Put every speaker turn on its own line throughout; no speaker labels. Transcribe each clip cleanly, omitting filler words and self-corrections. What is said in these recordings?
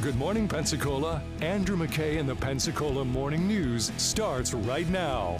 Good morning, Pensacola. Andrew McKay and the Pensacola Morning News starts right now.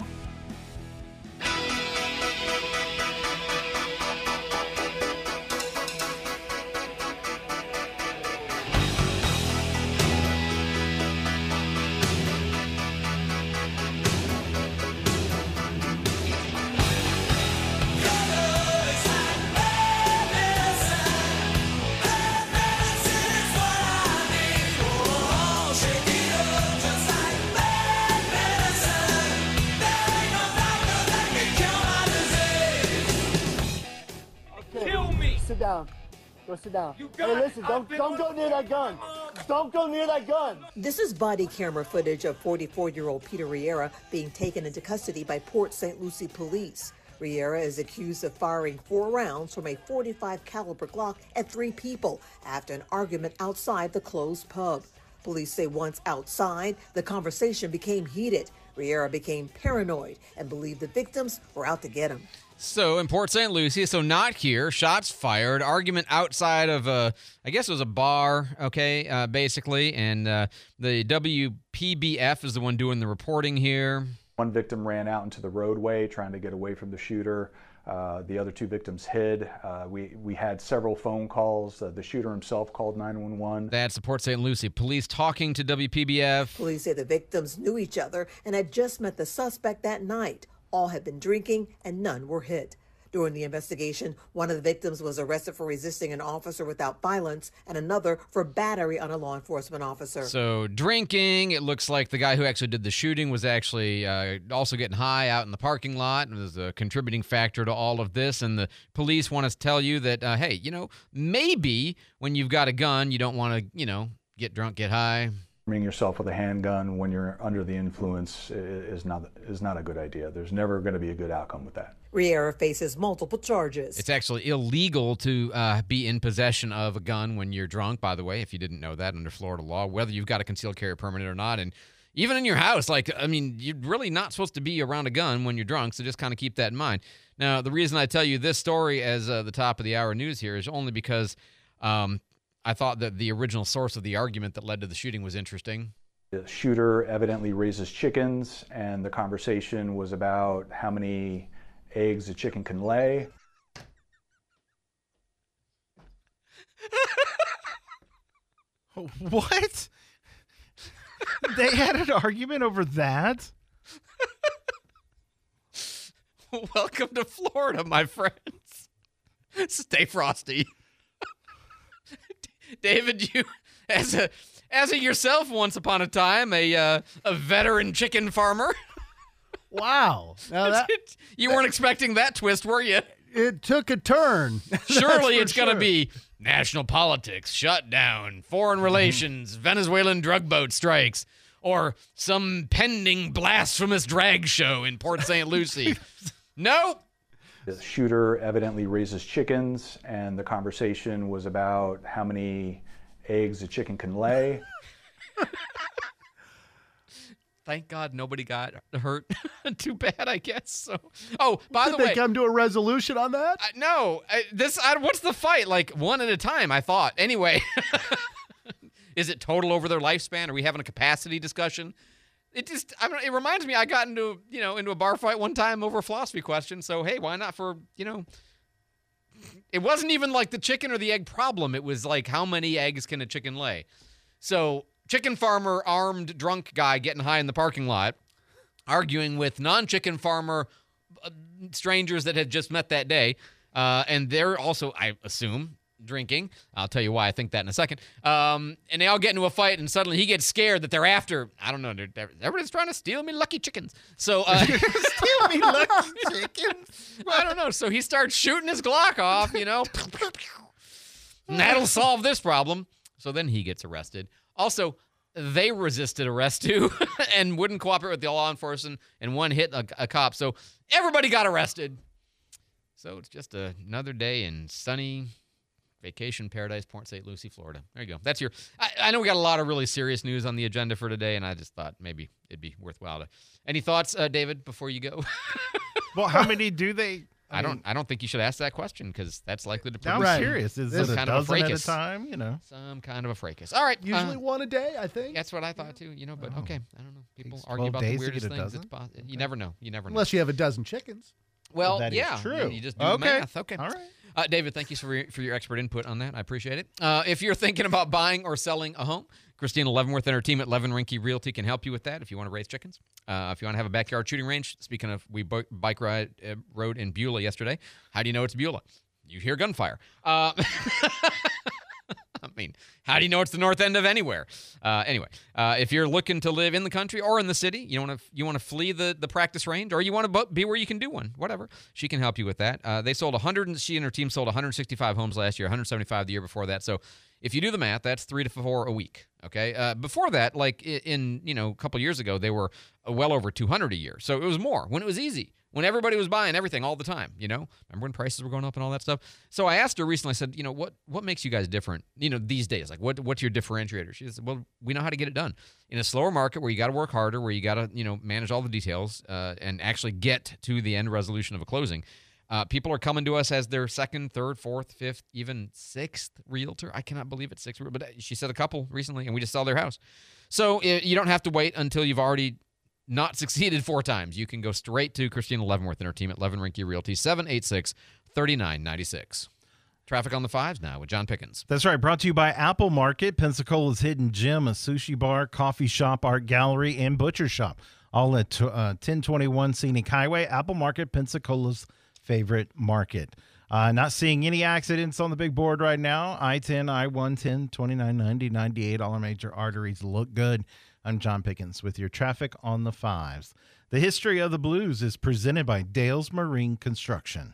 Sit down. Go sit down. Hey, listen, don't go near that gun. Don't go near that gun.
This is body camera footage of 44-year-old Peter Riera being taken into custody by Port St. Lucie police. Riera is accused of firing 4 rounds from a .45 caliber Glock at 3 people after an argument outside the closed pub. Police say once outside, the conversation became heated. Riera became paranoid and believed the victims were out to get him.
So in Port St. Lucie, so not here, shots fired, argument outside of I guess it was a bar, okay, basically, and the WPBF is the one doing the reporting here.
One victim ran out into the roadway trying to get away from the shooter. The other 2 victims hid. We had several phone calls. The shooter himself called 911.
That's the Port St. Lucie police talking to WPBF.
Police say the victims knew each other and had just met the suspect that night. All had been drinking and none were hit. During the investigation, one of the victims was arrested for resisting an officer without violence and another for battery on a law enforcement officer.
So drinking, it looks like the guy who actually did the shooting was actually also getting high out in the parking lot and was a contributing factor to all of this. And the police want to tell you that, hey, maybe when you've got a gun, you don't want to, get drunk, get high.
Arming yourself with a handgun when you're under the influence is not a good idea. There's never going to be a good outcome with that.
Riera faces multiple charges.
It's actually illegal to be in possession of a gun when you're drunk, by the way, if you didn't know that under Florida law, whether you've got a concealed carry permit or not. And even in your house, you're really not supposed to be around a gun when you're drunk, so just kind of keep that in mind. Now, the reason I tell you this story as the top of the hour news here is only because I thought that the original source of the argument that led to the shooting was interesting.
The shooter evidently raises chickens, and the conversation was about how many eggs a chicken can lay.
What? They had an argument over that?
Welcome to Florida, my friends. Stay frosty. David, you, as a yourself once upon a time, a veteran chicken farmer.
Wow. Now
you weren't expecting that twist, were you?
It took a turn.
Surely it's going to be national politics, shutdown, foreign relations, Venezuelan drug boat strikes, or some pending blasphemous drag show in Port St. Lucie. No.
The shooter evidently raises chickens, and the conversation was about how many eggs a chicken can lay.
Thank
God nobody got hurt. Too bad, I guess. So, by the way,
did they come to a resolution on that?
No. What's the fight? Like one at a time, I thought. Anyway, is it total over their lifespan? Are we having a capacity discussion? It reminds me, I got into a bar fight one time over a philosophy question. So, hey, why not for, it wasn't even like the chicken or the egg problem. It was like, how many eggs can a chicken lay? So, chicken farmer, armed, drunk guy getting high in the parking lot, arguing with non-chicken farmer strangers that had just met that day. And they're also, I assume, drinking. I'll tell you why I think that in a second. And they all get into a fight, and suddenly he gets scared that they're after, I don't know, everybody's trying to steal me lucky chickens. So,
steal me lucky chickens?
I don't know. So he starts shooting his Glock off, and that'll solve this problem. So then he gets arrested. Also, they resisted arrest too and wouldn't cooperate with the law enforcement, and one hit a cop. So everybody got arrested. So it's just another day in sunny vacation paradise, Port St. Lucie, Florida. There you go. That's your. I know we got a lot of really serious news on the agenda for today, and I just thought maybe it'd be worthwhile to. Any thoughts, David, before you go?
Well, how many do they
I don't think you should ask that question because that's likely to
I'm
produce
curious. Is it a
kind of a
dozen at a
fracas.
time?
Some kind of a fracas. All right.
Usually one a day, I think.
That's what I thought too. But okay, I don't know. People
Takes
argue
12
about the
days to
weirdest
get a
things.
dozen?
You never know. You never know.
Unless you have a dozen chickens.
Well,
that is
yeah,
true.
You just do the math. Okay.
All right.
David, thank you for your expert input on that. I appreciate it. If you're thinking about buying or selling a home, Christina Leavenworth and her team at Levin Rinke Realty can help you with that if you want to raise chickens. If you want to have a backyard shooting range, speaking of, we bike rode in Beulah yesterday. How do you know it's Beulah? You hear gunfire. I mean, how do you know it's the north end of anywhere? Anyway, if you're looking to live in the country or in the city, you want to flee the practice range, or you want to be where you can do one, whatever. She can help you with that. She and her team sold 165 homes last year, 175 the year before that. So if you do the math, that's 3 to 4 a week. Okay. Before that, like in a couple years ago, they were well over 200 a year. So it was more when it was easy. When everybody was buying everything all the time, Remember when prices were going up and all that stuff? So I asked her recently, I said, what makes you guys different, these days? Like, what's your differentiator? She said, well, we know how to get it done. In a slower market where you got to work harder, where you got to, manage all the details and actually get to the end resolution of a closing, people are coming to us as their second, third, fourth, fifth, even sixth realtor. I cannot believe it's sixth, but she said a couple recently, and we just saw their house. So you don't have to wait until you've already not succeeded 4 times. You can go straight to Christina Leavenworth and her team at Levin Rinke Realty, 786-3996. Traffic on the 5s now with John Pickens.
That's right. Brought to you by Apple Market, Pensacola's hidden gem, a sushi bar, coffee shop, art gallery, and butcher shop. All at 1021 Scenic Highway. Apple Market, Pensacola's favorite market. Not seeing any accidents on the big board right now. I-10, I-110, 2990, 98. All our major arteries look good. I'm John Pickens with your traffic on the 5s. The history of the Blues is presented by Dales Marine Construction.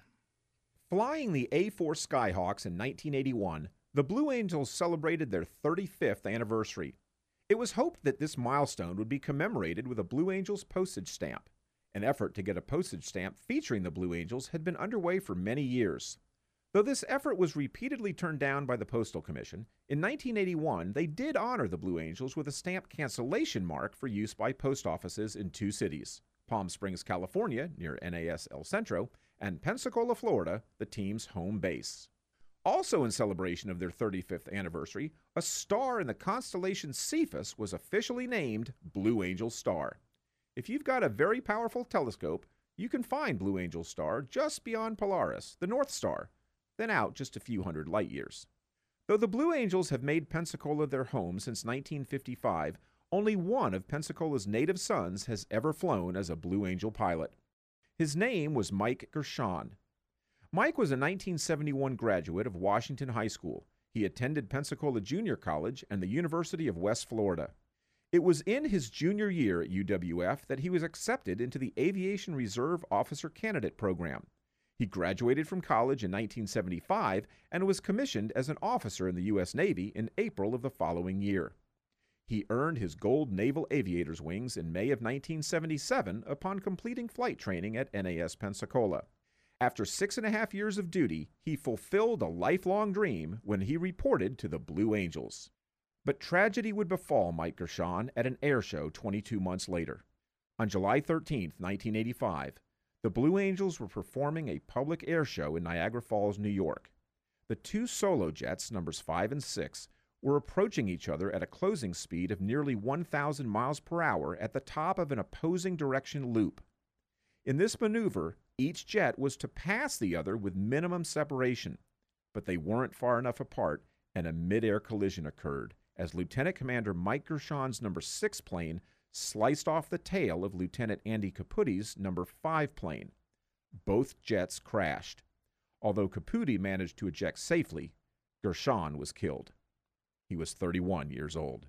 Flying the A-4 Skyhawks in 1981, the Blue Angels celebrated their 35th anniversary. It was hoped that this milestone would be commemorated with a Blue Angels postage stamp. An effort to get a postage stamp featuring the Blue Angels had been underway for many years. Though this effort was repeatedly turned down by the Postal Commission, in 1981 they did honor the Blue Angels with a stamp cancellation mark for use by post offices in 2 cities, Palm Springs, California, near NAS El Centro, and Pensacola, Florida, the team's home base. Also in celebration of their 35th anniversary, a star in the constellation Cephus was officially named Blue Angel Star. If you've got a very powerful telescope, you can find Blue Angel Star just beyond Polaris, the North Star, then out just a few hundred light years. Though the Blue Angels have made Pensacola their home since 1955, only one of Pensacola's native sons has ever flown as a Blue Angel pilot. His name was Mike Gershon. Mike was a 1971 graduate of Washington High School. He attended Pensacola Junior College and the University of West Florida. It was in his junior year at UWF that he was accepted into the Aviation Reserve Officer Candidate Program. He graduated from college in 1975 and was commissioned as an officer in the U.S. Navy in April of the following year. He earned his Gold Naval Aviator's Wings in May of 1977 upon completing flight training at NAS Pensacola. After 6.5 years of duty, he fulfilled a lifelong dream when he reported to the Blue Angels. But tragedy would befall Mike Gershon at an air show 22 months later. On July 13, 1985, the Blue Angels were performing a public air show in Niagara Falls, New York. The 2 solo jets, numbers 5 and 6, were approaching each other at a closing speed of nearly 1,000 miles per hour at the top of an opposing direction loop. In this maneuver, each jet was to pass the other with minimum separation, but they weren't far enough apart, and a mid-air collision occurred as Lieutenant Commander Mike Gershon's number 6 plane sliced off the tail of Lieutenant Andy Caputti's number 5 plane. Both jets crashed. Although Caputti managed to eject safely, Gershon was killed. He was 31 years old.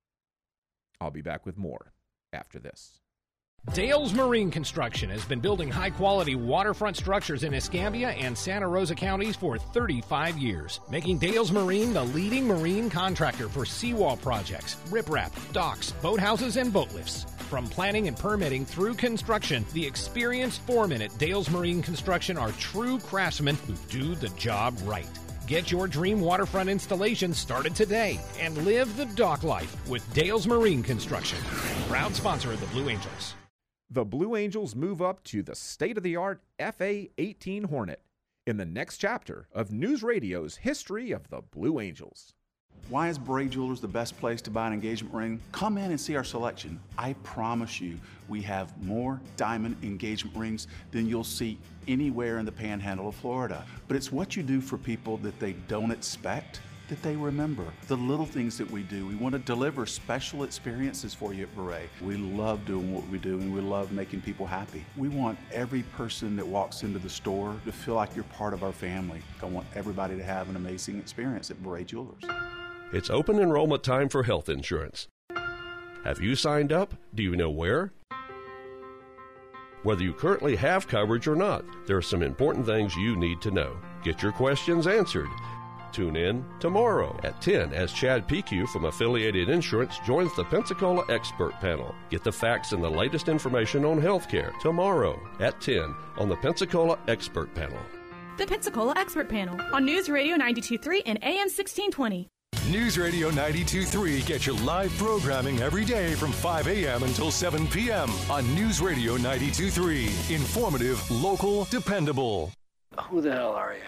I'll be back with more after this.
Dales Marine Construction has been building high-quality waterfront structures in Escambia and Santa Rosa counties for 35 years, making Dales Marine the leading marine contractor for seawall projects, riprap, docks, boathouses, and boat lifts. From planning and permitting through construction, the experienced foremen at Dales Marine Construction are true craftsmen who do the job right. Get your dream waterfront installation started today and live the dock life with Dales Marine Construction, proud sponsor of the Blue Angels.
The Blue Angels move up to the state-of-the-art FA-18 Hornet in the next chapter of News Radio's history of the Blue Angels.
Why is Beret Jewelers the best place to buy an engagement ring? Come in and see our selection. I promise you, we have more diamond engagement rings than you'll see anywhere in the panhandle of Florida. But it's what you do for people that they don't expect that they remember. The little things that we do. We want to deliver special experiences for you at Beret. We love doing what we do, and we love making people happy. We want every person that walks into the store to feel like you're part of our family. I want everybody to have an amazing experience at Beret Jewelers.
It's open enrollment time for health insurance. Have you signed up? Do you know where? Whether you currently have coverage or not, there are some important things you need to know. Get your questions answered. Tune in tomorrow at 10 as Chad PQ from Affiliated Insurance joins the Pensacola Expert Panel. Get the facts and the latest information on healthcare tomorrow at 10 on the Pensacola Expert Panel.
The Pensacola Expert Panel on News Radio 92.3 and AM 1620.
News Radio 92.3 gets your live programming every day from 5 a.m. until 7 p.m. on News Radio 92.3. Informative, local, dependable.
Who the hell are you?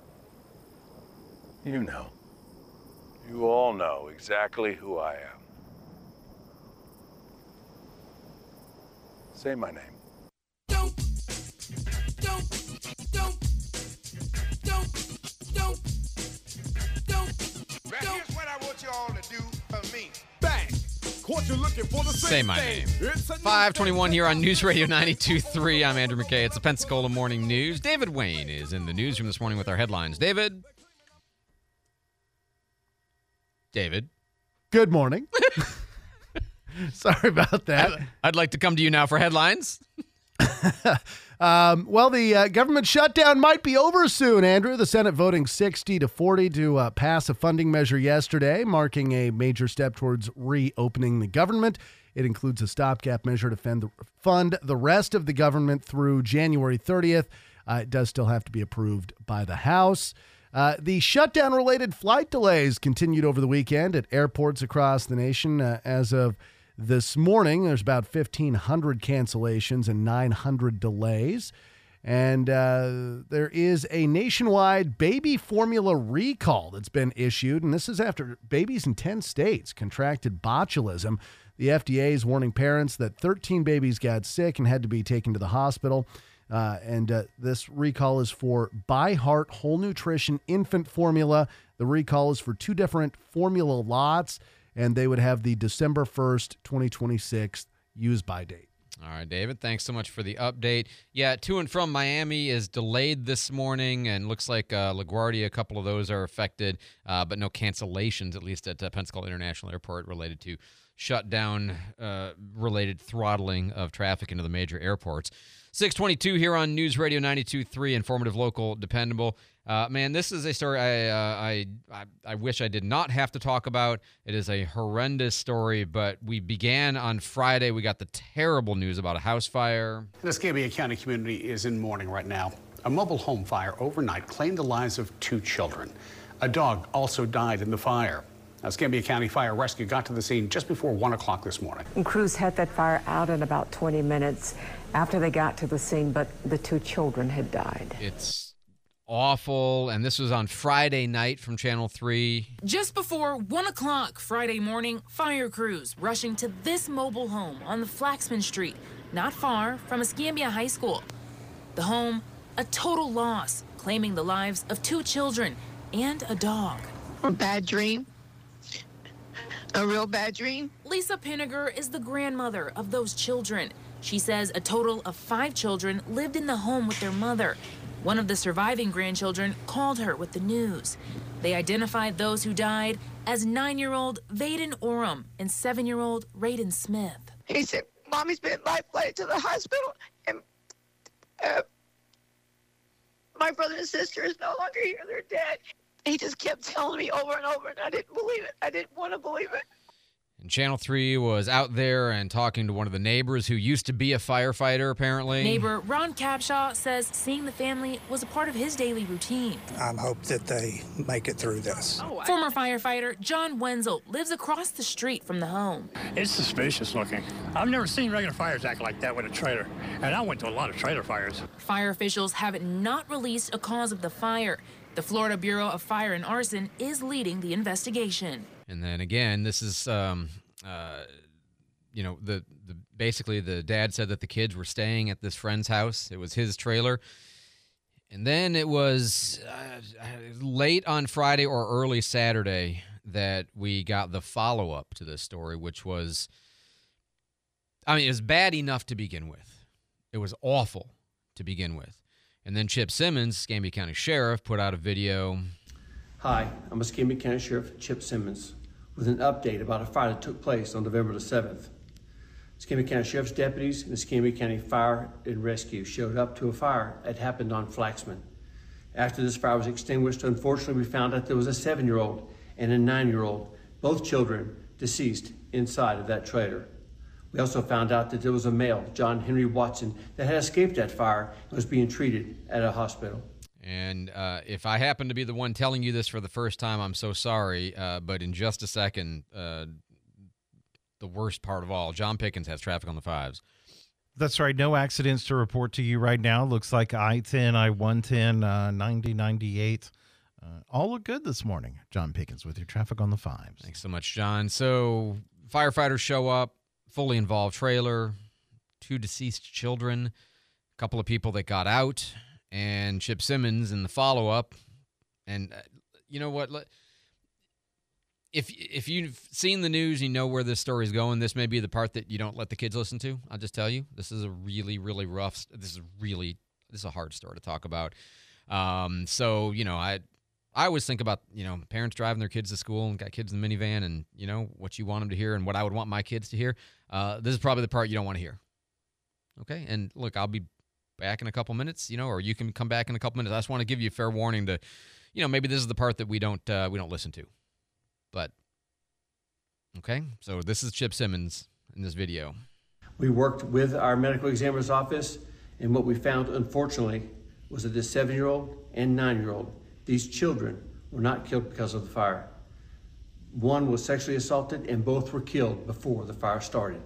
You know. You all know exactly who I am. Say my name.
Don't. Here's what I want you all to do for me. Bang! Caught you looking for the
Say my name. 521 here on News Radio 92.3. I'm Andrew McKay. It's the Pensacola Morning News. David Wayne is in the newsroom this morning with our headlines. David?
Good morning. Sorry about that.
I'd like to come to you now for headlines.
Well, the government shutdown might be over soon, Andrew. The Senate voting 60-40 to pass a funding measure yesterday, marking a major step towards reopening the government. It includes a stopgap measure to fund the rest of the government through January 30th. It does still have to be approved by the House. The shutdown-related flight delays continued over the weekend at airports across the nation. As of this morning, there's about 1,500 cancellations and 900 delays. And there is a nationwide baby formula recall that's been issued, and this is after babies in 10 states contracted botulism. The FDA is warning parents that 13 babies got sick and had to be taken to the hospital. This recall is for ByHeart Whole Nutrition Infant Formula. The recall is for 2 different formula lots, and they would have the December 1st, 2026 use-by date.
All right, David, thanks so much for the update. Yeah, to and from Miami is delayed this morning, and looks like LaGuardia, a couple of those are affected, but no cancellations, at least at Pensacola International Airport, related to shutdown-related throttling of traffic into the major airports. 622 here on News Radio 92.3, informative, local, dependable. Man, this is a story I wish I did not have to talk about. It is a horrendous story, but we began on Friday. We got the terrible news about a house fire.
The Escambia County community is in mourning right now. A mobile home fire overnight claimed the lives of 2 children. A dog also died in the fire. Escambia County Fire Rescue got to the scene just before 1 o'clock this morning.
And crews had that fire out in about 20 minutes after they got to the scene, but the 2 children had died.
It's awful, and this was on Friday night from Channel 3.
Just before 1 o'clock Friday morning, fire crews rushing to this mobile home on the Flaxman Street, not far from Escambia High School. The home, a total loss, claiming the lives of 2 children and a dog.
A bad dream. A real bad dream.
Lisa Pinniger is the grandmother of those children. She says a total of 5 children lived in the home with their mother. One of the surviving grandchildren called her with the news. They identified those who died as 9-year-old Vaden Oram and 7-year-old Raiden Smith.
He said, Mommy's been life flighted to the hospital, and my brother and sister is no longer here. They're dead. He just kept telling me over and over, and I didn't believe it. I didn't want to believe it.
And Channel 3 was out there and talking to one of the neighbors who used to be a firefighter, apparently.
Neighbor Ron Capshaw says seeing the family was a part of his daily routine.
I hope that they make it through this.
Former firefighter John Wenzel lives across the street from the home.
It's suspicious looking. I've never seen regular fires act like that with a trailer, and I went to a lot of trailer fires.
Fire officials have not released a cause of the fire. The Florida Bureau of Fire and Arson is leading the investigation.
And then again, this is, basically the dad said that the kids were staying at this friend's house. It was his trailer. And then it was late on Friday or early Saturday that we got the follow-up to this story, which was, it was bad enough to begin with. It was awful to begin with. And then Chip Simmons, Escambia County Sheriff, put out a video.
Hi, I'm Escambia County Sheriff Chip Simmons with an update about a fire that took place on November the 7th. Escambia County Sheriff's deputies and Escambia County Fire and Rescue showed up to a fire that happened on Flaxman. After this fire was extinguished, unfortunately, we found out there was a 7-year-old and a 9-year-old, both children deceased inside of that trailer. We also found out that there was a male, John Henry Watson, that had escaped that fire and was being treated at a hospital.
And if I happen to be the one telling you this for the first time, I'm so sorry. But in just a second, the worst part of all, John Pickens has traffic on the 5s.
That's right. No accidents to report to you right now. Looks like I-10, I-110, 90, 98. All look good this morning. John Pickens with your traffic on the 5s.
Thanks so much, John. So firefighters show up, fully involved trailer, 2 deceased children, a couple of people that got out. And Chip Simmons in the follow-up, and you know what? If you've seen the news, you know where this story's going. This may be the part that you don't let the kids listen to. I'll just tell you, this is a really, really rough. This is a hard story to talk about. So I always think about parents driving their kids to school and got kids in the minivan, and what you want them to hear and what I would want my kids to hear. This is probably the part you don't want to hear. Okay, and look, I'll be back in a couple minutes, or you can come back in a couple minutes. I just want to give you a fair warning to, maybe this is the part that we don't listen to. But okay, so this is Chip Simmons in this video.
We worked with our medical examiner's office, and what we found, unfortunately, was that this 7-year-old and 9-year-old, these children were not killed because of the fire. One was sexually assaulted, and both were killed before the fire started.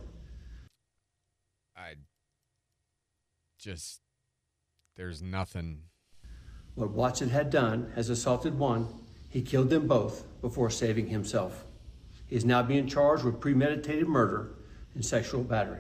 There's nothing.
What Watson had done has assaulted one. He killed them both before saving himself. He is now being charged with premeditated murder and sexual battery.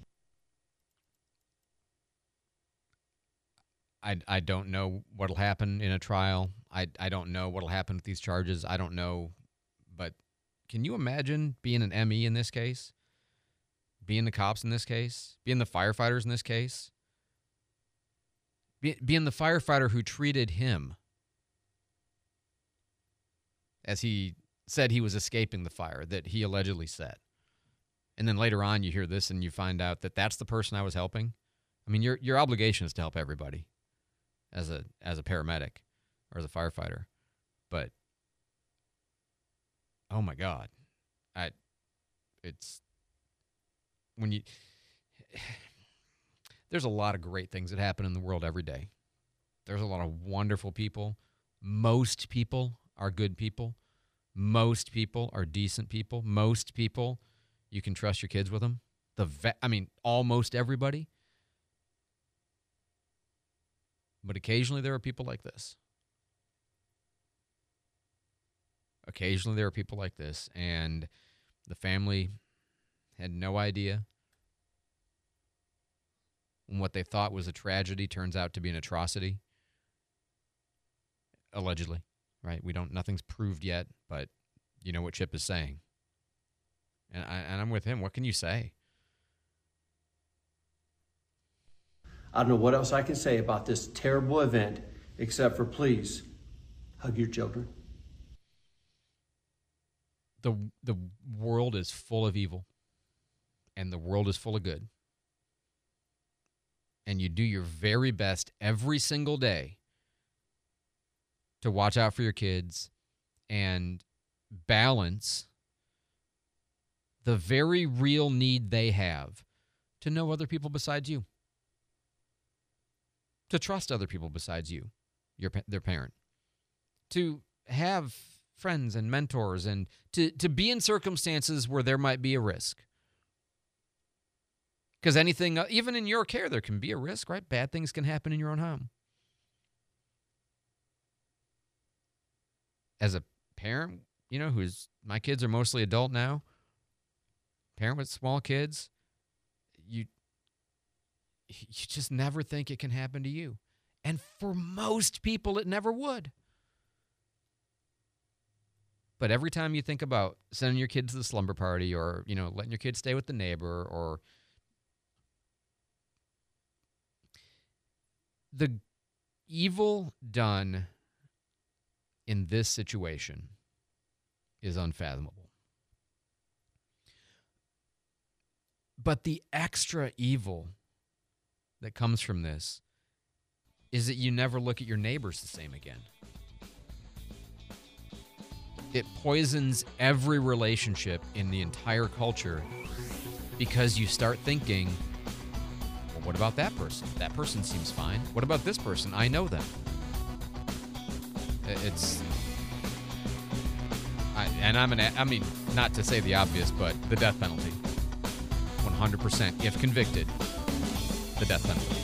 I don't know what'll happen in a trial. I don't know what'll happen with these charges. I don't know. But can you imagine being an ME in this case? Being the cops in this case? Being the firefighters in this case? Being the firefighter who treated him as he said he was escaping the fire that he allegedly said. And then later on you hear this and you find out that that's the person I was helping. I mean, your obligation is to help everybody as a paramedic or as a firefighter. But oh my God. There's a lot of great things that happen in the world every day. There's a lot of wonderful people. Most people are good people. Most people are decent people. Most people, you can trust your kids with them. Almost everybody. But occasionally there are people like this. Occasionally there are people like this, and the family had no idea. And what they thought was a tragedy turns out to be an atrocity. Allegedly, right? Nothing's proved yet, but you know what Chip is saying. And I'm with him. What can you say?
I don't know what else I can say about this terrible event, except for please hug your children.
The world is full of evil, and the world is full of good. And you do your very best every single day to watch out for your kids and balance the very real need they have to know other people besides you, to trust other people besides you, their parent, to have friends and mentors, and to be in circumstances where there might be a risk. Because anything, even in your care, there can be a risk, right? Bad things can happen in your own home. As a parent, my kids are mostly adult now, parent with small kids, you just never think it can happen to you. And for most people, it never would. But every time you think about sending your kids to the slumber party, or, letting your kids stay with the neighbor, or the evil done in this situation is unfathomable. But the extra evil that comes from this is that you never look at your neighbors the same again. It poisons every relationship in the entire culture, because you start thinking, well, what about that person? That person seems fine. What about this person? I know them. Not to say the obvious, but the death penalty. 100%, if convicted, the death penalty.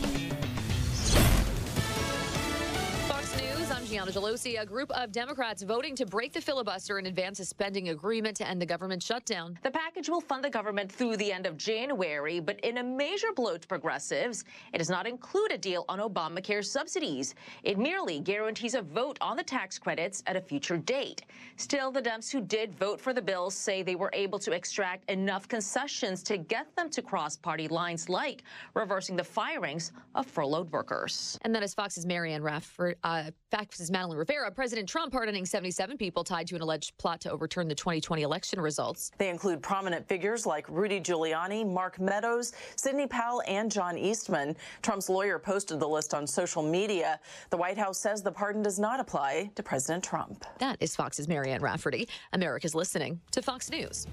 Fox News, I'm Gianna Gelosi. A group of Democrats voting to break the filibuster and advance a spending agreement to end the government shutdown.
The package will fund the government through the end of January, but in a major blow to progressives, it does not include a deal on Obamacare subsidies. It merely guarantees a vote on the tax credits at a future date. Still, the Dems who did vote for the bill say they were able to extract enough concessions to get them to cross party lines, like reversing the firings of furloughed workers.
And that is Fox's Fox's Madeline Rivera. President Trump pardoning 77 people tied to an alleged plot to overturn the 2020 election results.
They include prominent figures like Rudy Giuliani, Mark Meadows, Sidney Powell, and John Eastman. Trump's lawyer posted the list on social media. The White House says the pardon does not apply to President Trump.
That is Fox's Marianne Rafferty. America's listening to Fox News.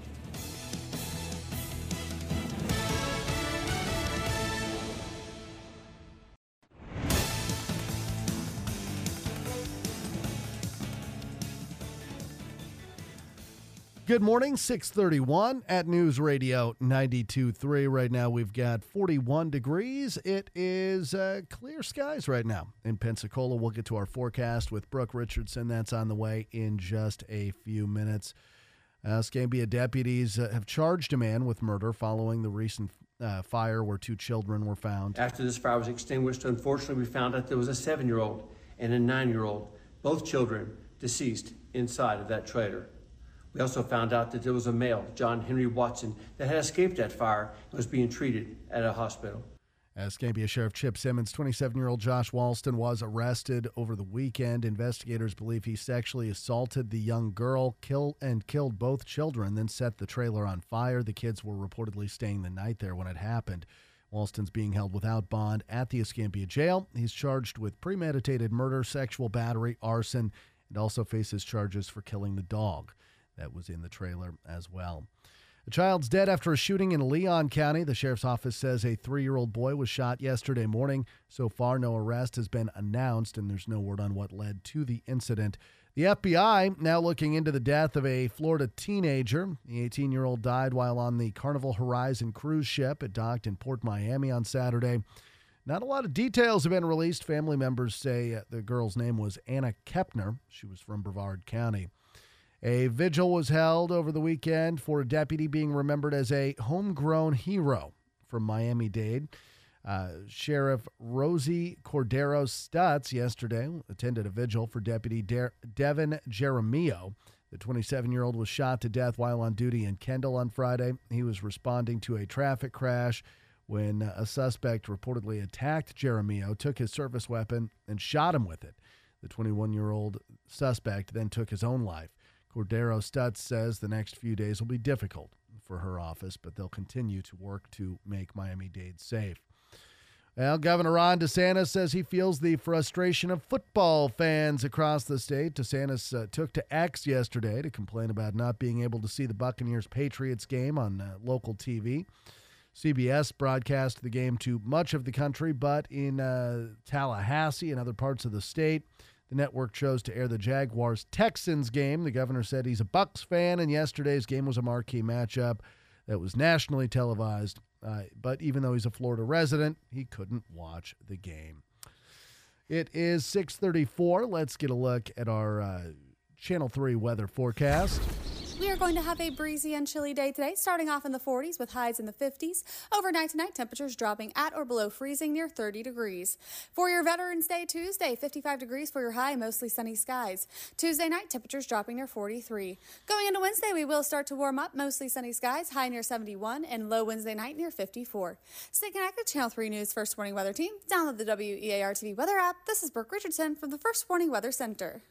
Good morning, 6:31 at News Radio 92.3. Right now we've got 41 degrees. It is clear skies right now in Pensacola. We'll get to our forecast with Brooke Richardson. That's on the way in just a few minutes. Escambia deputies have charged a man with murder following the recent fire where 2 children were found.
After this fire was extinguished, unfortunately, we found out there was a 7-year-old and a 9-year-old, both children deceased inside of that trailer. We also found out that there was a male, John Henry Watson, that had escaped that fire and was being treated at a hospital.
Escambia Sheriff Chip Simmons, 27-year-old Josh Walston was arrested over the weekend. Investigators believe he sexually assaulted the young girl, killed both children, then set the trailer on fire. The kids were reportedly staying the night there when it happened. Walston's being held without bond at the Escambia jail. He's charged with premeditated murder, sexual battery, arson, and also faces charges for killing the dog that was in the trailer as well. A child's dead after a shooting in Leon County. The sheriff's office says a 3-year-old boy was shot yesterday morning. So far, no arrest has been announced, and there's no word on what led to the incident. The FBI now looking into the death of a Florida teenager. The 18-year-old died while on the Carnival Horizon cruise ship. It docked in Port Miami on Saturday. Not a lot of details have been released. Family members say the girl's name was Anna Kepner. She was from Brevard County. A vigil was held over the weekend for a deputy being remembered as a homegrown hero from Miami-Dade. Sheriff Rosie Cordero Stutz yesterday attended a vigil for Deputy Devin Jeremio. The 27-year-old was shot to death while on duty in Kendall on Friday. He was responding to a traffic crash when a suspect reportedly attacked Jeremio, took his service weapon, and shot him with it. The 21-year-old suspect then took his own life. Cordero Stutz says the next few days will be difficult for her office, but they'll continue to work to make Miami-Dade safe. Well, Governor Ron DeSantis says he feels the frustration of football fans across the state. DeSantis took to X yesterday to complain about not being able to see the Buccaneers-Patriots game on local TV. CBS broadcast the game to much of the country, but in Tallahassee and other parts of the state, the network chose to air the Jaguars-Texans game. The governor said he's a Bucs fan, and yesterday's game was a marquee matchup that was nationally televised. But even though he's a Florida resident, he couldn't watch the game. It is 6:34. Let's get a look at our Channel 3 weather forecast.
We are going to have a breezy and chilly day today, starting off in the 40s with highs in the 50s. Overnight tonight, temperatures dropping at or below freezing near 30 degrees. For your Veterans Day Tuesday, 55 degrees for your high, mostly sunny skies. Tuesday night, temperatures dropping near 43. Going into Wednesday, we will start to warm up, mostly sunny skies, high near 71, and low Wednesday night near 54. Stay connected, Channel 3 News First Warning Weather Team. Download the WEAR TV weather app. This is Brooke Richardson from the First Warning Weather Center.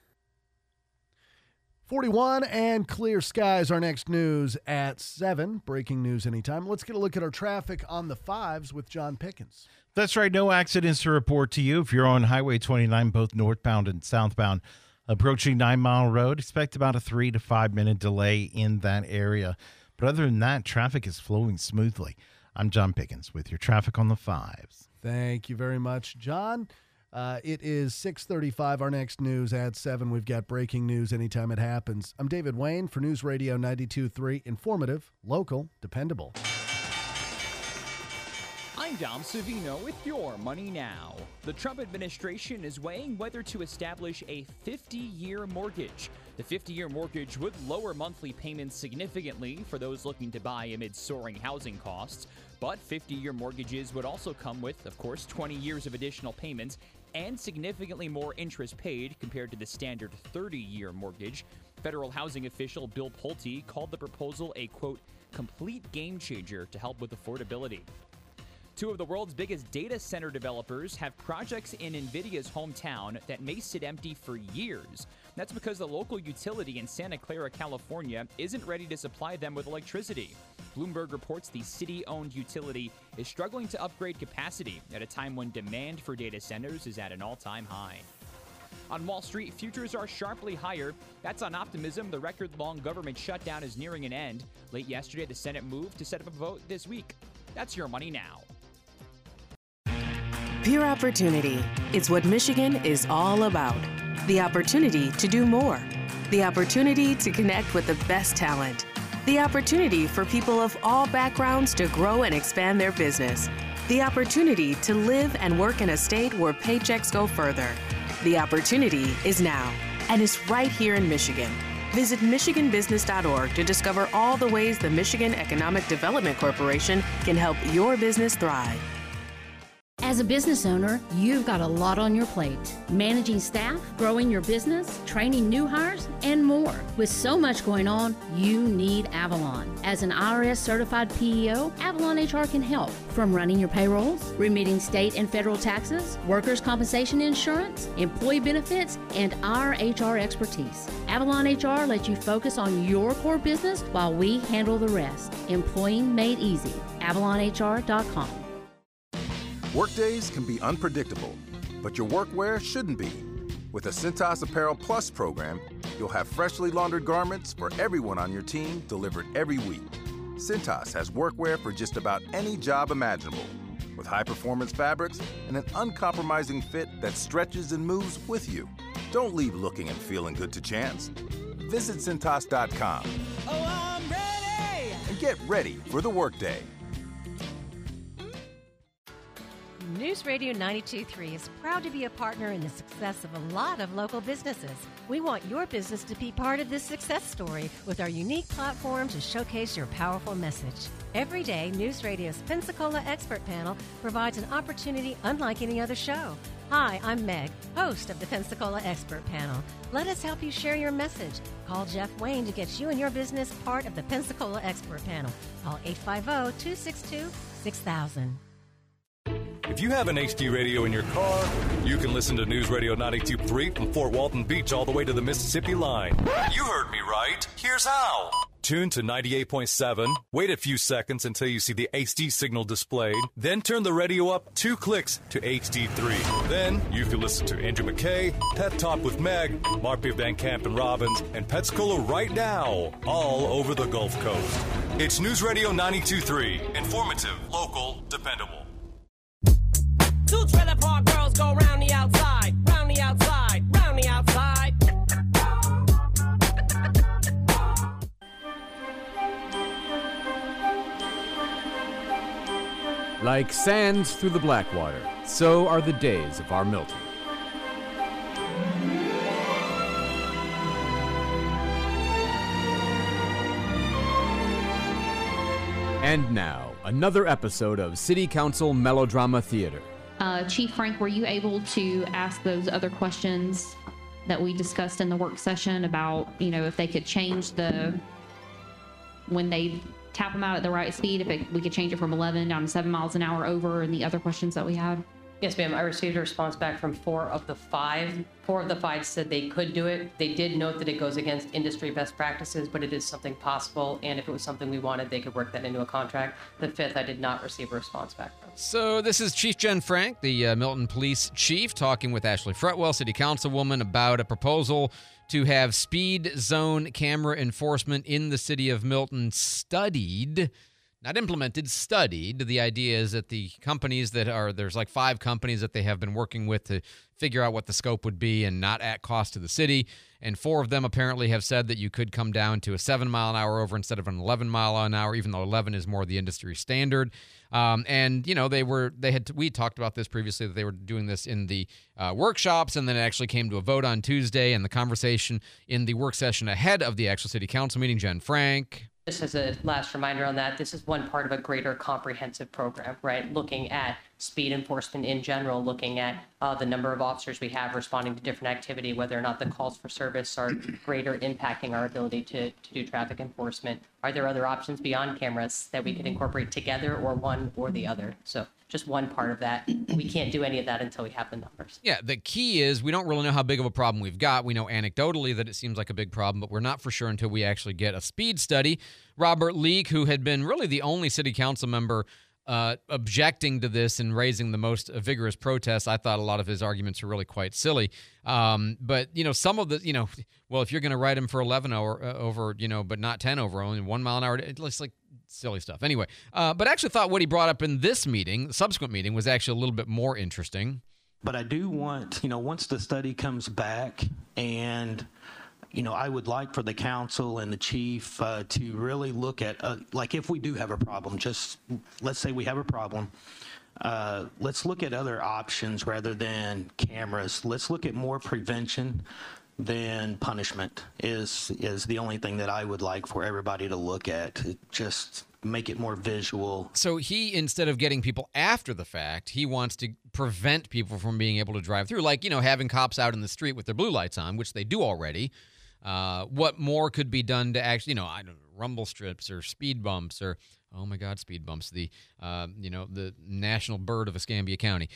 41 and clear skies. Our next news at 7. Breaking news anytime. Let's get a look at our traffic on the 5s with John Pickens.
That's right. No accidents to report to you. If you're on Highway 29, both northbound and southbound, approaching 9 Mile Road, expect about a 3 to 5 minute delay in that area. But other than that, traffic is flowing smoothly. I'm John Pickens with your traffic on the 5s.
Thank you very much, John. It is 6:35. Our next news at 7. We've got breaking news anytime it happens. I'm David Wayne for News Radio 92.3. Informative, local, dependable.
I'm Dom Savino with your Money Now. The Trump administration is weighing whether to establish a 50-year mortgage. The 50-year mortgage would lower monthly payments significantly for those looking to buy amid soaring housing costs. But 50-year mortgages would also come with, of course, 20 years of additional payments and significantly more interest paid compared to the standard 30-year mortgage. Federal housing official Bill Pulte called the proposal a, quote, complete game changer to help with affordability. Two of the world's biggest data center developers have projects in NVIDIA's hometown that may sit empty for years. That's because the local utility in Santa Clara, California, isn't ready to supply them with electricity. Bloomberg reports the city-owned utility is struggling to upgrade capacity at a time when demand for data centers is at an all-time high. On Wall Street, futures are sharply higher. That's on optimism. The record-long government shutdown is nearing an end. Late yesterday, the Senate moved to set up a vote this week. That's your Money Now.
Pure opportunity. It's what Michigan is all about. The opportunity to do more. The opportunity to connect with the best talent. The opportunity for people of all backgrounds to grow and expand their business. The opportunity to live and work in a state where paychecks go further. The opportunity is now, and it's right here in Michigan. Visit MichiganBusiness.org to discover all the ways the Michigan Economic Development Corporation can help your business thrive.
As a business owner, you've got a lot on your plate. Managing staff, growing your business, training new hires, and more. With so much going on, you need Avalon. As an IRS certified PEO, Avalon HR can help. From running your payrolls, remitting state and federal taxes, workers' compensation insurance, employee benefits, and our HR expertise. Avalon HR lets you focus on your core business while we handle the rest. Employing made easy. AvalonHR.com.
Workdays can be unpredictable, but your workwear shouldn't be. With the Cintas Apparel Plus program, you'll have freshly laundered garments for everyone on your team delivered every week. Cintas has workwear for just about any job imaginable, with high-performance fabrics and an uncompromising fit that stretches and moves with you. Don't leave looking and feeling good to chance. Visit Cintas.com.
Oh, I'm ready!
And get ready for the workday.
News Radio 92.3 is proud to be a partner in the success of a lot of local businesses. We want your business to be part of this success story with our unique platform to showcase your powerful message. Every day, News Radio's Pensacola Expert Panel provides an opportunity unlike any other show. Hi, I'm Meg, host of the Pensacola Expert Panel. Let us help you share your message. Call Jeff Wayne to get you and your business part of the Pensacola Expert Panel. Call 850-262-6000.
If you have an HD radio in your car, you can listen to News Radio 92.3 from Fort Walton Beach all the way to the Mississippi line. You heard me right. Here's how. Tune to 98.7, wait a few seconds until you see the HD signal displayed, then turn the radio up 2 clicks to HD3. Then you can listen to Andrew McKay, Pet Talk with Meg, Marpia Van Camp and Robbins, and Pensacola right now, all over the Gulf Coast. It's News Radio 92.3, informative, local, dependable.
2 trailer park girls go round the outside, round the outside, round the outside.
Like sands through the Blackwater, so are the days of our Milton. And now, another episode of City Council Melodrama Theater.
Chief Frank, were you able to ask those other questions that we discussed in the work session about, if they could change when they tap them out at the right speed, we could change it from 11 down to 7 miles an hour over, and the other questions that we had?
Yes, ma'am. I received a response back from 4 of the 5. 4 of the 5 said they could do it. They did note that it goes against industry best practices, but it is something possible, and if it was something we wanted, they could work that into a contract. The 5th, I did not receive a response back from.
So this is Chief Jen Frank, the Milton Police Chief, talking with Ashley Fretwell, City Councilwoman, about a proposal to have speed zone camera enforcement in the city of Milton studied, not implemented, studied. The idea is that the companies there's like 5 companies that they have been working with to figure out what the scope would be and not at cost to the city. And 4 of them apparently have said that you could come down to a 7 mile an hour over instead of an 11 mile an hour, even though 11 is more the industry standard. And we talked about this previously, that they were doing this in the workshops, and then it actually came to a vote on Tuesday, and the conversation in the work session ahead of the actual city council meeting. Jen Frank.
Just as a last reminder on that, this is one part of a greater comprehensive program, right? Looking at speed enforcement in general, looking at the number of officers we have responding to different activity, whether or not the calls for service are greater impacting our ability to do traffic enforcement. Are there other options beyond cameras that we could incorporate together, or one or the other? So just one part of that. We can't do any of that until we have the numbers.
Yeah, the key is we don't really know how big of a problem we've got. We know anecdotally that it seems like a big problem, but we're not for sure until we actually get a speed study. Robert Leake, who had been really the only city council member objecting to this and raising the most vigorous protests, I thought a lot of his arguments were really quite silly. But, some of the, well, if you're going to write him for 11 over, but not 10 over, only 1 mile an hour, it's like silly stuff. Anyway, but I actually thought what he brought up in this meeting, the subsequent meeting, was actually a little bit more interesting.
But I do want, once the study comes back, and I would like for the council and the chief to really look at, like, if we do have a problem, just let's say we have a problem, let's look at other options rather than cameras. Let's look at more prevention than punishment is the only thing that I would like for everybody to look at. Just make it more visual.
So he, instead of getting people after the fact, he wants to prevent people from being able to drive through, like, having cops out in the street with their blue lights on, which they do already. What more could be done to actually, I don't know, rumble strips or speed bumps or, oh my God, speed bumps, the national bird of Escambia County.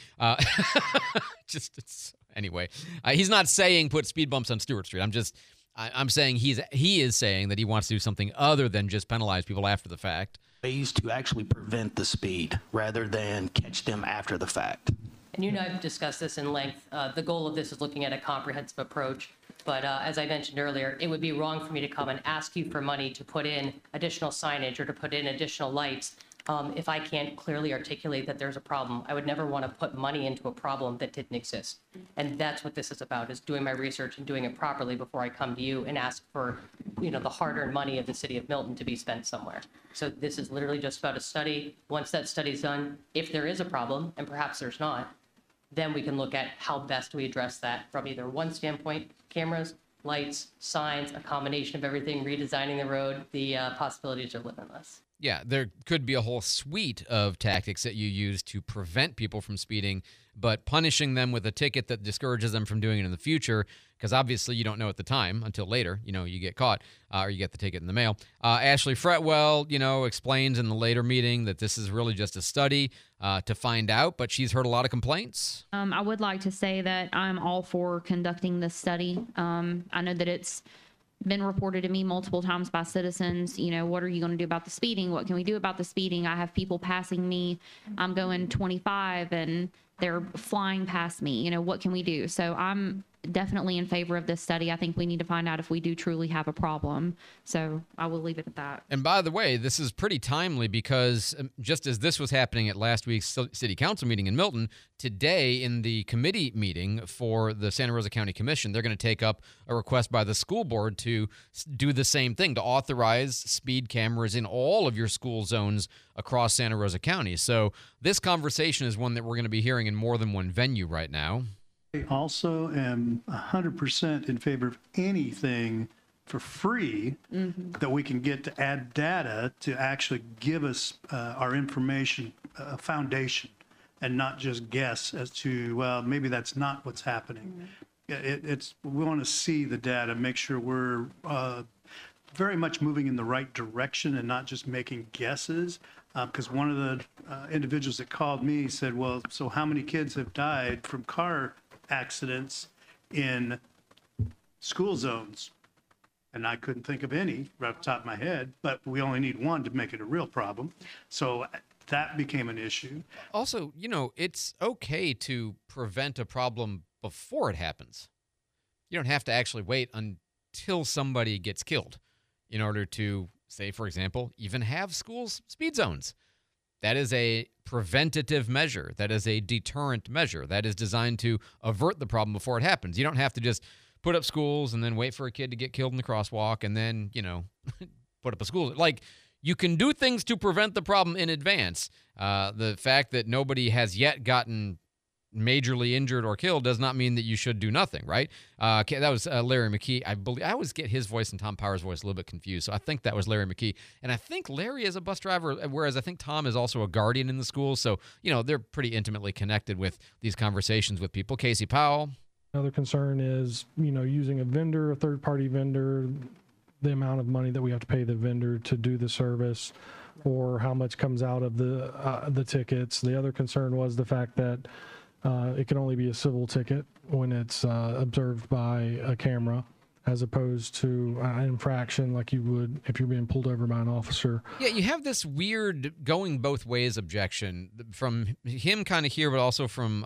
Anyway, he's not saying put speed bumps on Stewart Street. I'm saying he is saying that he wants to do something other than just penalize people after the fact.
Ways to actually prevent the speed rather than catch them after the fact.
And I've discussed this in length. The goal of this is looking at a comprehensive approach. But as I mentioned earlier, it would be wrong for me to come and ask you for money to put in additional signage or to put in additional lights if I can't clearly articulate that there's a problem. I would never want to put money into a problem that didn't exist. And that's what this is about, is doing my research and doing it properly before I come to you and ask for, the hard-earned money of the city of Milton to be spent somewhere. So this is literally just about a study. Once that study's done, if there is a problem, and perhaps there's not, then we can look at how best we address that from either one standpoint, cameras, lights, signs, a combination of everything, redesigning the road. The possibilities are limitless.
Yeah, there could be a whole suite of tactics that you use to prevent people from speeding, but punishing them with a ticket that discourages them from doing it in the future, because obviously you don't know at the time until later, you get caught or you get the ticket in the mail. Ashley Fretwell, explains in the later meeting that this is really just a study to find out, but she's heard a lot of complaints.
I would like to say that I'm all for conducting this study. I know that it's been reported to me multiple times by citizens, what are you going to do about the speeding? What can we do about the speeding? I have people passing me. I'm going 25 and they're flying past me. What can we do? So I'm definitely in favor of this study. I think we need to find out if we do truly have a problem. So I will leave it at that.
And by the way, this is pretty timely because just as this was happening at last week's city council meeting in Milton, today in the committee meeting for the Santa Rosa County Commission, they're going to take up a request by the school board to do the same thing, to authorize speed cameras in all of your school zones across Santa Rosa County. So this conversation is one that we're going to be hearing in more than one venue right now.
I also am 100% in favor of anything for free that we can get to add data to actually give us our information a foundation and not just guess as to, well, maybe that's not what's happening. We want to see the data, make sure we're very much moving in the right direction and not just making guesses. Because one of the individuals that called me said, well, so how many kids have died from car accidents in school zones? And I couldn't think of any right off the top of my head, but we only need one to make it a real problem. So that became an issue.
Also, it's okay to prevent a problem before it happens. You don't have to actually wait until somebody gets killed in order to, say, for example, even have schools speed zones. That is a preventative measure. That is a deterrent measure. That is designed to avert the problem before it happens. You don't have to just put up schools and then wait for a kid to get killed in the crosswalk and then, put up a school. Like, you can do things to prevent the problem in advance. The fact that nobody has yet gotten majorly injured or killed does not mean that you should do nothing, right? That was Larry McKee. I always get his voice and Tom Power's voice a little bit confused, so I think that was Larry McKee. And I think Larry is a bus driver, whereas I think Tom is also a guardian in the school, so, they're pretty intimately connected with these conversations with people. Casey Powell.
Another concern is, using a third-party vendor, the amount of money that we have to pay the vendor to do the service, or how much comes out of the tickets. The other concern was the fact that it can only be a civil ticket when it's observed by a camera, as opposed to an infraction like you would if you're being pulled over by an officer.
Yeah, you have this weird going both ways objection from him kind of here, but also from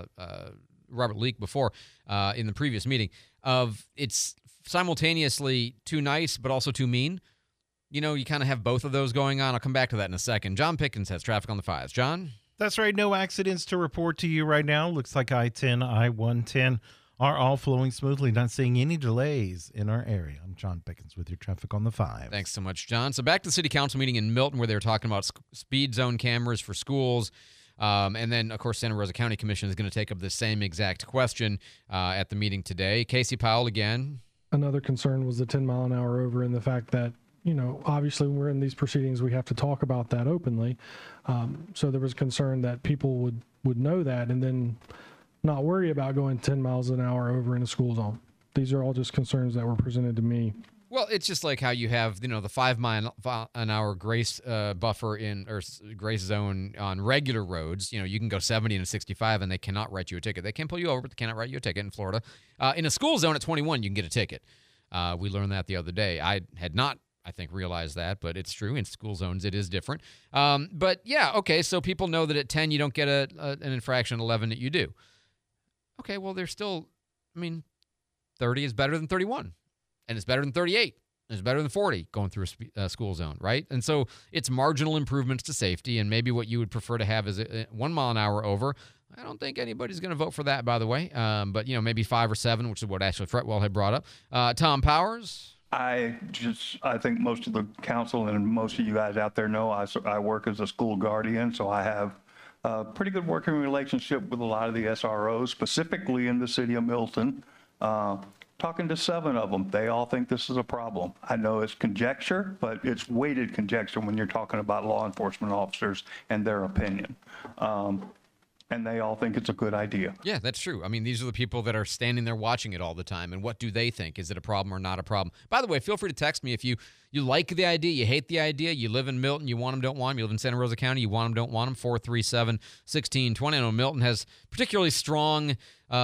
Robert Leake before in the previous meeting of it's simultaneously too nice but also too mean. You kind of have both of those going on. I'll come back to that in a second. John Pickens has traffic on the 5s. John?
That's right. No accidents to report to you right now. Looks like I-10, I-110 are all flowing smoothly. Not seeing any delays in our area. I'm John Pickens with your traffic on the 5.
Thanks so much, John. So back to the city council meeting in Milton where they were talking about speed zone cameras for schools. And then, of course, Santa Rosa County Commission is going to take up the same exact question at the meeting today. Casey Powell again.
Another concern was the 10 mile an hour over, and the fact that, obviously when we're in these proceedings, we have to talk about that openly. So there was concern that people would know that and then not worry about going 10 miles an hour over in a school zone. These are all just concerns that were presented to me.
Well, it's just like how you have, the 5 mile an hour grace buffer or grace zone on regular roads. You can go 70 and 65 and they cannot write you a ticket. They can pull you over, but they cannot write you a ticket in Florida. In a school zone at 21, you can get a ticket. We learned that the other day. I had not, I think, realized that, but it's true. In school zones, it is different. But yeah, okay, so people know that at 10 you don't get an infraction, 11 that you do. Okay, well, there's still, 30 is better than 31. And it's better than 38. It's better than 40 going through a school zone, right? And so it's marginal improvements to safety, and maybe what you would prefer to have is a 1 mile an hour over. I don't think anybody's going to vote for that, by the way. But, maybe 5 or 7, which is what Ashley Fretwell had brought up. Tom Powers?
I think most of the council and most of you guys out there know I work as a school guardian, so I have a pretty good working relationship with a lot of the SROs, specifically in the city of Milton. Talking to 7 of them, they all think this is a problem. I know it's conjecture, but it's weighted conjecture when you're talking about law enforcement officers and their opinion. and they all think it's a good idea.
Yeah, that's true. I mean, these are the people that are standing there watching it all the time. And what do they think? Is it a problem or not a problem? By the way, feel free to text me if you like the idea, you hate the idea, you live in Milton, you want them, don't want them, you live in Santa Rosa County, you want them, don't want them, 437-1620. I know Milton has particularly strong,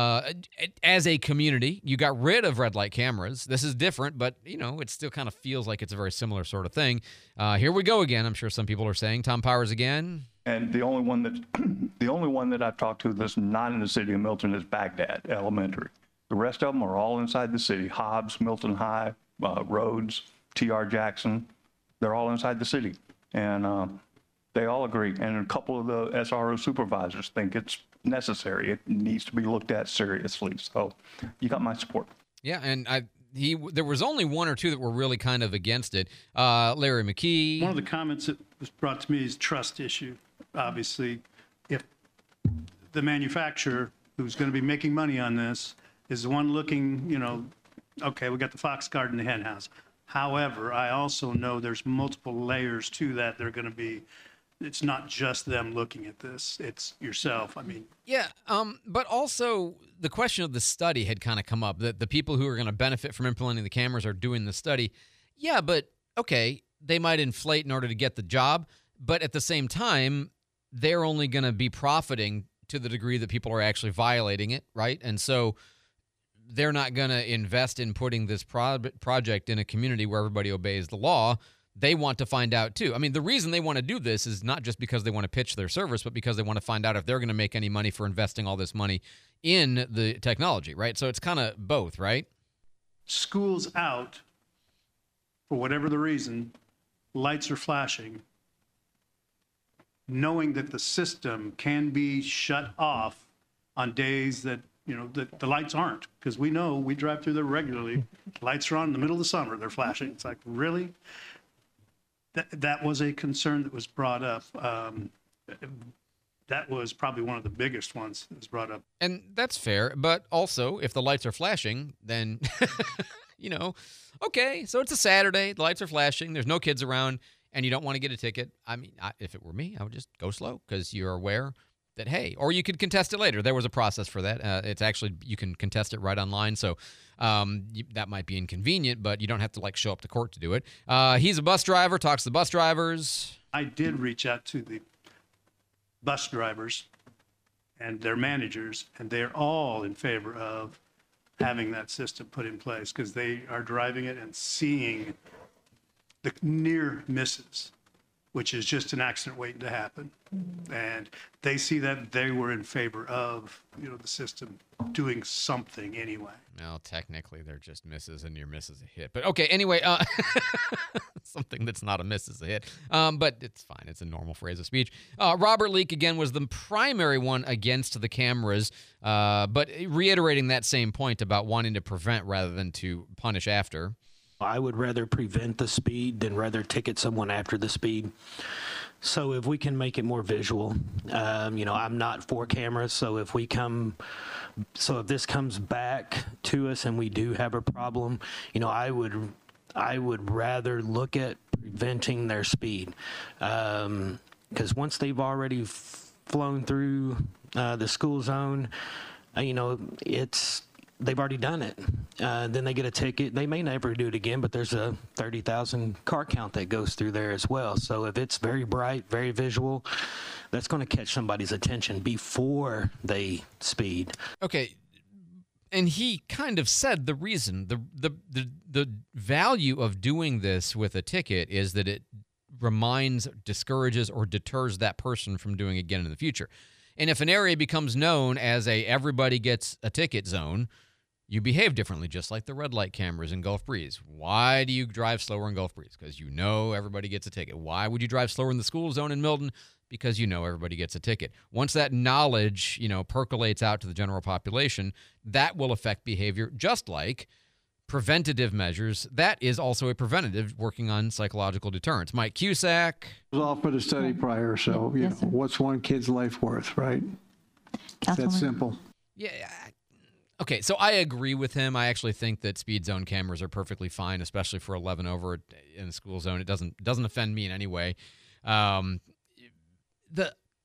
as a community, you got rid of red light cameras. This is different, but, it still kind of feels like it's a very similar sort of thing. Here we go again. I'm sure some people are saying, Tom Powers again.
And the only one that I've talked to that's not in the city of Milton is Baghdad Elementary. The rest of them are all inside the city. Hobbs, Milton High, Rhodes, T.R. Jackson, they're all inside the city. And they all agree. And a couple of the SRO supervisors think it's necessary. It needs to be looked at seriously. So you got my support.
Yeah, and there was only one or two that were really kind of against it. Larry McKee.
One of the comments that was brought to me is trust issue. Obviously, if the manufacturer who's going to be making money on this is the one looking, okay, we got the fox guard and the hen house. However, I also know there's multiple layers to that. They're going to be, it's not just them looking at this. It's yourself. I mean.
Yeah, but also the question of the study had kind of come up, that the people who are going to benefit from implementing the cameras are doing the study. Yeah, but, okay, they might inflate in order to get the job, but at the same time, they're only going to be profiting to the degree that people are actually violating it, right? And so they're not going to invest in putting this project in a community where everybody obeys the law. They want to find out, too. I mean, the reason they want to do this is not just because they want to pitch their service, but because they want to find out if they're going to make any money for investing all this money in the technology, right? So it's kind of both, right?
School's out, for whatever the reason, lights are flashing. Knowing that the system can be shut off on days that, that the lights aren't. Because we know, we drive through there regularly, lights are on in the middle of the summer, they're flashing. It's like, really? That was a concern that was brought up. That was probably one of the biggest ones that was brought up.
And that's fair, but also, if the lights are flashing, then, okay, so it's a Saturday, the lights are flashing, there's no kids around, and you don't want to get a ticket. I mean, if it were me, I would just go slow because you're aware that, hey, or you could contest it later. There was a process for that. It's actually, you can contest it right online. So that might be inconvenient, but you don't have to show up to court to do it. He's a bus driver, talks to the bus drivers.
I did reach out to the bus drivers and their managers, and they're all in favor of having that system put in place because they are driving it and seeing the near misses, which is just an accident waiting to happen. And they see that they were in favor of, the system doing something anyway.
Well, technically, they're just misses and near misses a hit. But okay, anyway, something that's not a miss is a hit. But it's fine. It's a normal phrase of speech. Robert Leake, again, was the primary one against the cameras, but reiterating that same point about wanting to prevent rather than to punish after.
I would rather prevent the speed than rather ticket someone after the speed. So if we can make it more visual, I'm not for cameras. So if this comes back to us and we do have a problem, I would rather look at preventing their speed. Because once they've already flown through the school zone, they've already done it. Then they get a ticket. They may never do it again, but there's a 30,000 car count that goes through there as well. So if it's very bright, very visual, that's going to catch somebody's attention before they speed.
Okay. And he kind of said the reason, the value of doing this with a ticket is that it reminds, discourages, or deters that person from doing it again in the future. And if an area becomes known as a everybody gets a ticket zone, you behave differently, just like the red light cameras in Gulf Breeze. Why do you drive slower in Gulf Breeze? Because everybody gets a ticket. Why would you drive slower in the school zone in Milton? Because everybody gets a ticket. Once that knowledge, percolates out to the general population, that will affect behavior, just like preventative measures. That is also a preventative, working on psychological deterrence. Mike Cusack.
I was offered a study prior, so what's one kid's life worth, right? It's that simple.
Yeah. Okay, so I agree with him. I actually think that speed zone cameras are perfectly fine, especially for 11 over in the school zone. It doesn't offend me in any way.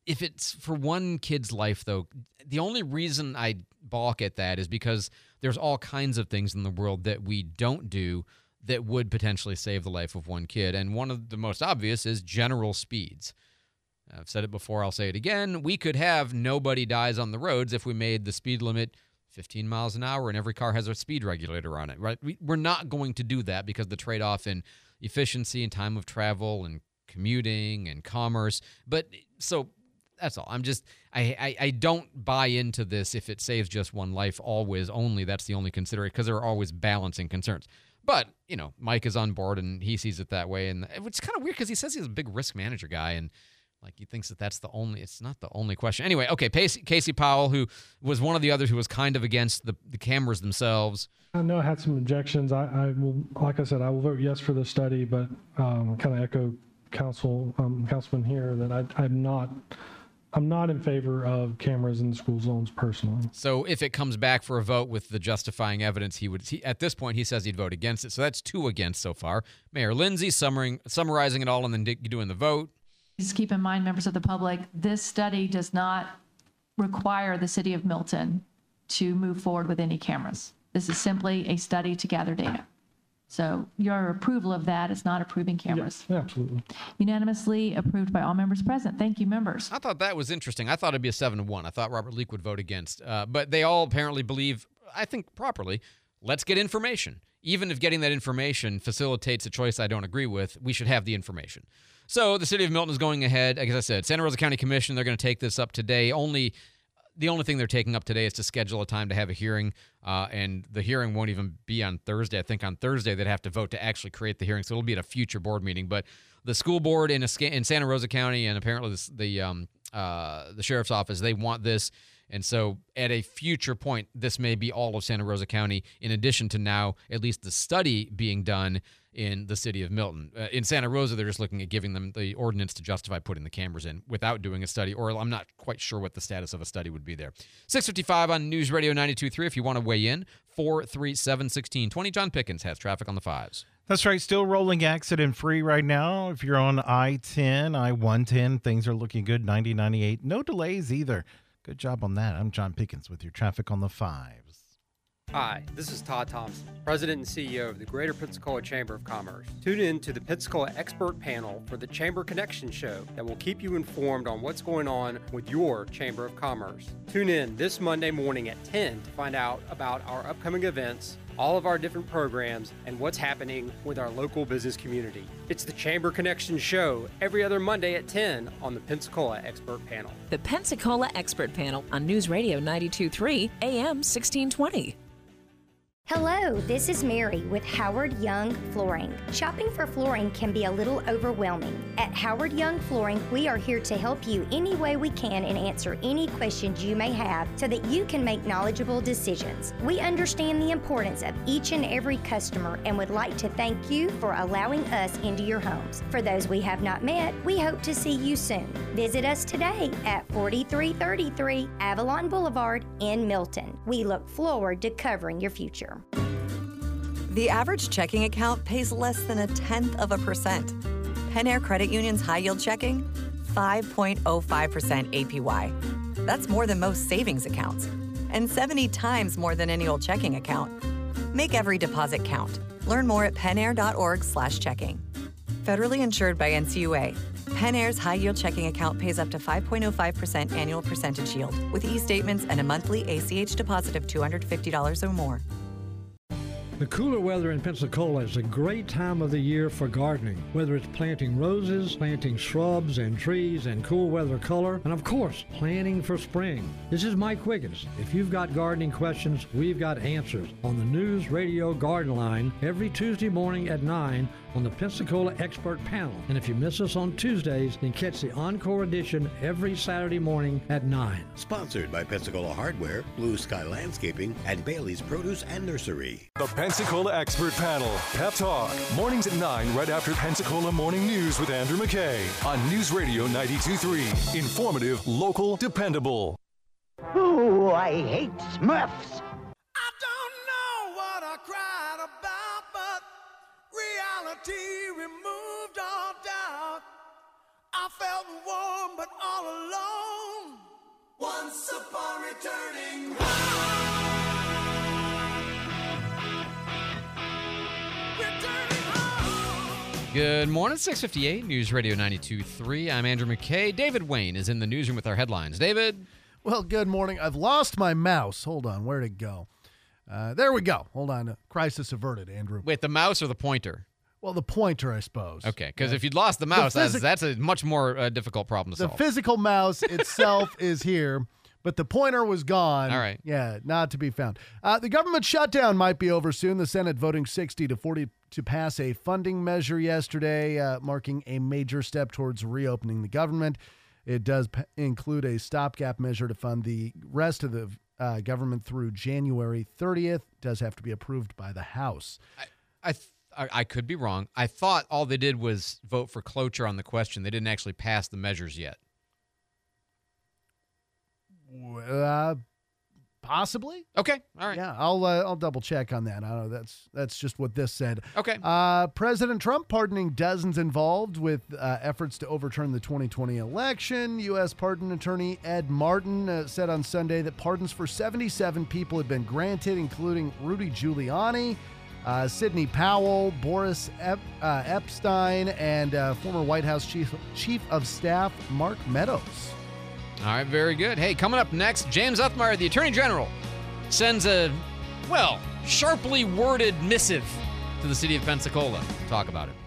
if it's for one kid's life, though, the only reason I balk at that is because there's all kinds of things in the world that we don't do that would potentially save the life of one kid. And one of the most obvious is general speeds. I've said it before, I'll say it again. We could have nobody dies on the roads if we made the speed limit 15 miles an hour and every car has a speed regulator on it, right? We're not going to do that because the trade-off in efficiency and time of travel and commuting and commerce. But so that's all. I don't buy into this if it saves just one life always only. That's the only consideration because there are always balancing concerns. But, Mike is on board and he sees it that way. And it's kind of weird because he says he's a big risk manager guy and he thinks it's not the only question. Anyway, okay, Casey Powell, who was one of the others who was kind of against the cameras themselves.
I know I had some objections. I will, like I said, I will vote yes for the study, but kind of echo Councilman here that I'm not in favor of cameras in the school zones personally.
So if it comes back for a vote with the justifying evidence, at this point he says he'd vote against it. So that's 2 against so far. Mayor Lindsay summarizing it all and then doing the vote.
Just keep in mind, members of the public, this study does not require the city of Milton to move forward with any cameras. This is simply a study to gather data. So your approval of that is not approving cameras.
Yeah, absolutely.
Unanimously approved by all members present. Thank you, members.
I thought that was interesting. I thought it'd be a 7-1. I thought Robert Leake would vote against. But they all apparently believe, I think properly, let's get information. Even if getting that information facilitates a choice I don't agree with, we should have the information. So the city of Milton is going ahead. Like I said, Santa Rosa County Commission, they're going to take this up today. The only thing they're taking up today is to schedule a time to have a hearing, and the hearing won't even be on Thursday. I think on Thursday they'd have to vote to actually create the hearing, so it'll be at a future board meeting. But the school board in Santa Rosa County and apparently the sheriff's office, they want this. And so at a future point, this may be all of Santa Rosa County, in addition to now at least the study being done in the city of Milton. In Santa Rosa, they're just looking at giving them the ordinance to justify putting the cameras in without doing a study, or I'm not quite sure what the status of a study would be there. 6:55 on News Radio 92.3. If you want to weigh in, 437-1620. John Pickens has traffic on the 5s.
That's right. Still rolling accident-free right now. If you're on I-10, I-110, things are looking good. 90-98. No delays either. Good job on that. I'm John Pickens with your traffic on the 5s.
Hi, this is Todd Thompson, President and CEO of the Greater Pensacola Chamber of Commerce. Tune in to the Pensacola Expert Panel for the Chamber Connection Show that will keep you informed on what's going on with your Chamber of Commerce. Tune in this Monday morning at 10 to find out about our upcoming events, all of our different programs, and what's happening with our local business community. It's the Chamber Connection Show every other Monday at 10 on the Pensacola Expert Panel.
The Pensacola Expert Panel on News Radio 92.3 AM 1620.
Hello, this is Mary with Howard Young Flooring. Shopping for flooring can be a little overwhelming. At Howard Young Flooring, we are here to help you any way we can and answer any questions you may have so that you can make knowledgeable decisions. We understand the importance of each and every customer and would like to thank you for allowing us into your homes. For those we have not met, we hope to see you soon. Visit us today at 4333 Avalon Boulevard in Milton. We look forward to covering your future.
The average checking account pays less than 0.1%. PenAir Credit Union's high yield checking, 5.05% APY. That's more than most savings accounts, and 70 times more than any old checking account. Make every deposit count. Learn more at penair.org/checking. Federally insured by NCUA. PenAir's high yield checking account pays up to 5.05% annual percentage yield with e-statements and a monthly ACH deposit of $250 or more.
The cooler weather in Pensacola is a great time of the year for gardening, whether it's planting roses, planting shrubs and trees and cool weather color, and of course, planning for spring. This is Mike Wiggins. If you've got gardening questions, we've got answers on the News Radio Garden Line every Tuesday morning at 9 on the Pensacola Expert Panel. And if you miss us on Tuesdays, then catch the encore edition every Saturday morning at 9.
Sponsored by Pensacola Hardware, Blue Sky Landscaping, and Bailey's Produce and Nursery.
The Pensacola Expert Panel, Pep Talk, mornings at 9 right after Pensacola Morning News with Andrew McKay on News Radio 92.3. Informative, local, dependable.
Ooh, I hate Smurfs.
I don't know what I cried about, but reality removed all doubt. I felt warm, but all alone. Once upon returning
Good morning, 658 News Radio 92.3. I'm Andrew McKay. David Wayne is in the newsroom with our headlines. David?
Well, good morning. I've lost my mouse. Hold on. Where'd it go? There we go. Hold on. Crisis averted, Andrew.
Wait, the mouse or the pointer?
Well, the pointer, I suppose.
Okay, because if you'd lost the mouse, that's a much more difficult problem to solve.
The physical mouse itself is here, but the pointer was gone.
All right.
Yeah, not to be found. The government shutdown might be over soon. The Senate voting 60-40 to pass a funding measure yesterday, marking a major step towards reopening the government. It does include a stopgap measure to fund the rest of the government through January 30th. It does have to be approved by the House.
I could be wrong. I thought all they did was vote for cloture on the question. They didn't actually pass the measures yet.
Possibly.
Okay. All right.
Yeah, I'll double check on that. I don't know. That's just what this said.
Okay.
President Trump pardoning dozens involved with efforts to overturn the 2020 election. U.S. Pardon Attorney Ed Martin said on Sunday that pardons for 77 people had been granted, including Rudy Giuliani, Sidney Powell, Boris Epstein, and former White House Chief of Staff Mark Meadows.
All right, very good. Hey, coming up next, James Uthmeyer, the Attorney General, sends a, sharply worded missive to the city of Pensacola. Talk about it.